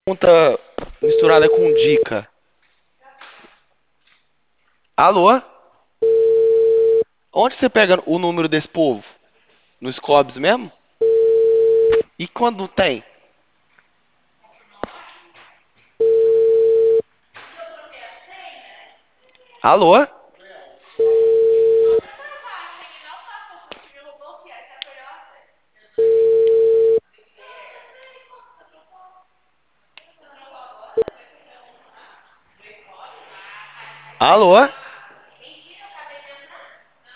Pergunta misturada com dica. Alô? Onde você pega o número desse povo? No Scobs mesmo? E quando tem? Alô? Alô?